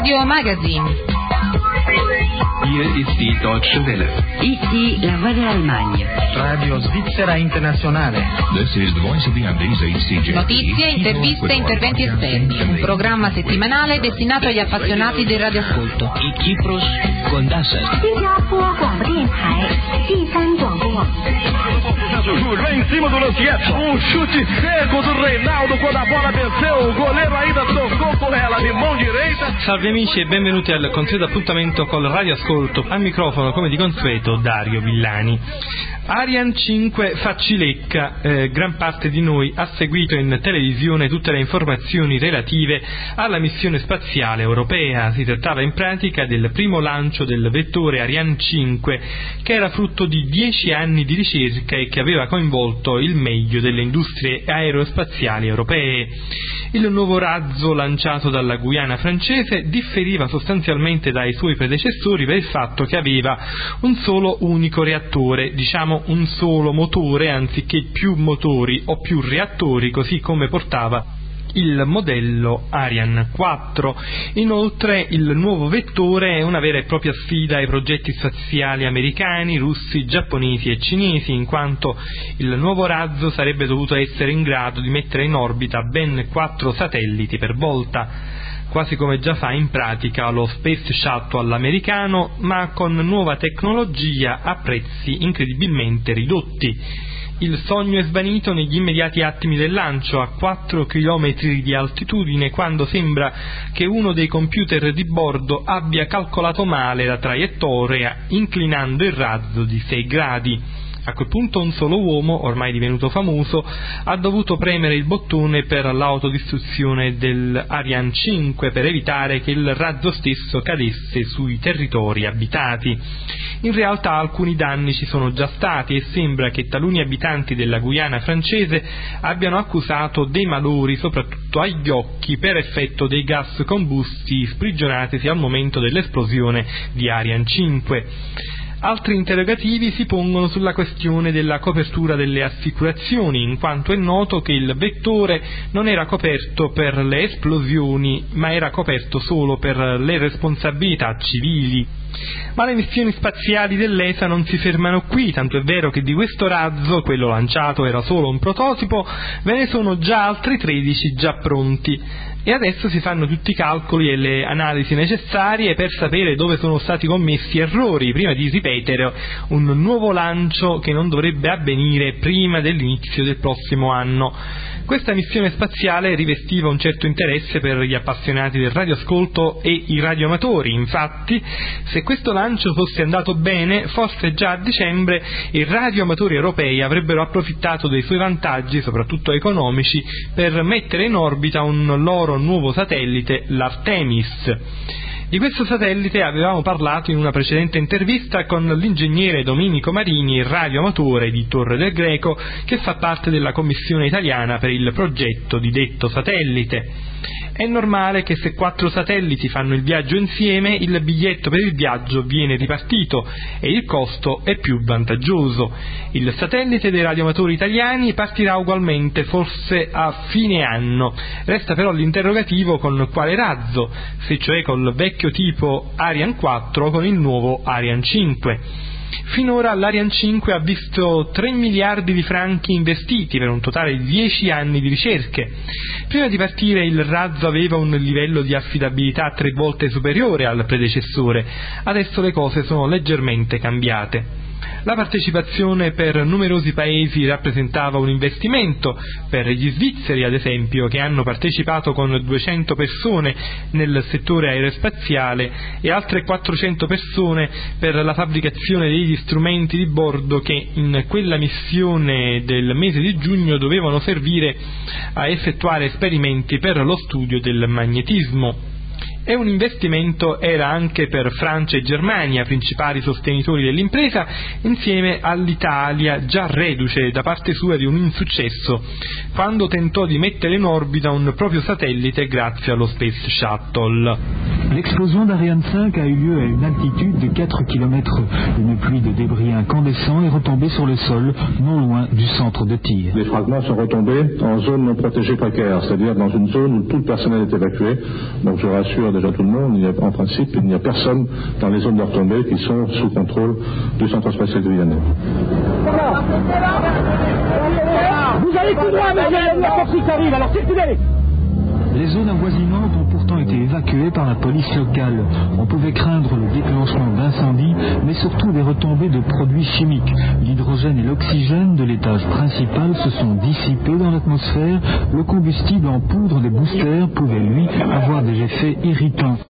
Radio Magazine. Hier ist die Deutsche Welle. Ici la voix de l'Allemagne. Radio Svizzera Internazionale. This is the voice of the Andes, Notizie, interviste, interventi esterni. Un programma settimanale destinato agli appassionati del radioascolto. I Kipros con Dasser. 新加坡广播电台第三广播。 Júlio em cima do Lantier, chute seco do Reinaldo quando a bola venceu, o goleiro ainda tocou com ela de mão direita. Salve amici e benvenuti al consueto appuntamento col radioascolto. Al microfono, come di consueto, Dario Villani. Ariane 5 fa cilecca, gran parte di noi ha seguito in televisione tutte le informazioni relative alla missione spaziale europea. Si trattava in pratica del primo lancio del vettore Ariane 5, che era frutto di 10 anni di ricerca e che aveva coinvolto il meglio delle industrie aerospaziali europee. Il nuovo razzo lanciato dalla Guyana francese differiva sostanzialmente dai suoi predecessori per il fatto che aveva un solo unico reattore, diciamo un solo motore anziché più motori o più reattori, così come portava il modello Ariane 4. Inoltre il nuovo vettore è una vera e propria sfida ai progetti spaziali americani, russi, giapponesi e cinesi, in quanto il nuovo razzo sarebbe dovuto essere in grado di mettere in orbita ben 4 satelliti per volta, quasi come già fa in pratica lo Space Shuttle americano, ma con nuova tecnologia a prezzi incredibilmente ridotti. Il sogno è svanito negli immediati attimi del lancio, a 4 km di altitudine, quando sembra che uno dei computer di bordo abbia calcolato male la traiettoria, inclinando il razzo di 6 gradi. A quel punto un solo uomo, ormai divenuto famoso, ha dovuto premere il bottone per l'autodistruzione dell'Ariane 5 per evitare che il razzo stesso cadesse sui territori abitati. In realtà alcuni danni ci sono già stati e sembra che taluni abitanti della Guyana francese abbiano accusato dei malori soprattutto agli occhi per effetto dei gas combusti sprigionatisi al momento dell'esplosione di Ariane 5. Altri interrogativi si pongono sulla questione della copertura delle assicurazioni, in quanto è noto che il vettore non era coperto per le esplosioni, ma era coperto solo per le responsabilità civili. Ma le missioni spaziali dell'ESA non si fermano qui, tanto è vero che di questo razzo, quello lanciato era solo un prototipo, ve ne sono già altri 13 già pronti. E adesso si fanno tutti i calcoli e le analisi necessarie per sapere dove sono stati commessi errori prima di ripetere un nuovo lancio che non dovrebbe avvenire prima dell'inizio del prossimo anno. Questa missione spaziale rivestiva un certo interesse per gli appassionati del radioascolto e i radioamatori. Infatti, se questo lancio fosse andato bene, forse già a dicembre i radioamatori europei avrebbero approfittato dei suoi vantaggi, soprattutto economici, per mettere in orbita un loro nuovo satellite, l'Artemis. Di questo satellite avevamo parlato in una precedente intervista con l'ingegnere Domenico Marini, radioamatore di Torre del Greco, che fa parte della commissione italiana per il progetto di detto satellite. È normale che se 4 satelliti fanno il viaggio insieme, il biglietto per il viaggio viene ripartito e il costo è più vantaggioso. Il satellite dei radioamatori italiani partirà ugualmente, forse a fine anno. Resta però l'interrogativo con quale razzo, se cioè col vecchio tipo Ariane 4 o con il nuovo Ariane 5. Finora l'Ariane 5 ha visto 3 miliardi di franchi investiti per un totale di 10 anni di ricerche. Prima di partire il razzo aveva un livello di affidabilità 3 volte superiore al predecessore, adesso le cose sono leggermente cambiate. La partecipazione per numerosi paesi rappresentava un investimento, per gli svizzeri ad esempio, che hanno partecipato con 200 persone nel settore aerospaziale e altre 400 persone per la fabbricazione degli strumenti di bordo che in quella missione del mese di giugno dovevano servire a effettuare esperimenti per lo studio del magnetismo. E un investimento era anche per Francia e Germania, principali sostenitori dell'impresa, insieme all'Italia, già reduce da parte sua di un insuccesso, quando tentò di mettere in orbita un proprio satellite grazie allo Space Shuttle. L'explosion d'Ariane 5 a eu lieu à une altitude de 4 km. Une pluie de débris incandescents est retombée sur le sol, non loin du centre de tir. Les fragments sont retombés en zone non protégée précaire, c'est-à-dire dans une zone où tout le personnel est évacué. Donc je rassure déjà tout le monde, en principe, il n'y a personne dans les zones de retombée qui sont sous contrôle du centre spatial de Guyanais. Vous allez tout droit, mais la force arrive, alors circulez. Les zones avoisinantes ont pourtant été évacuées par la police locale. On pouvait craindre le déclenchement d'incendies, mais surtout des retombées de produits chimiques. L'hydrogène et l'oxygène de l'étage principal se sont dissipés dans l'atmosphère. Le combustible en poudre des boosters pouvait, lui, avoir des effets irritants.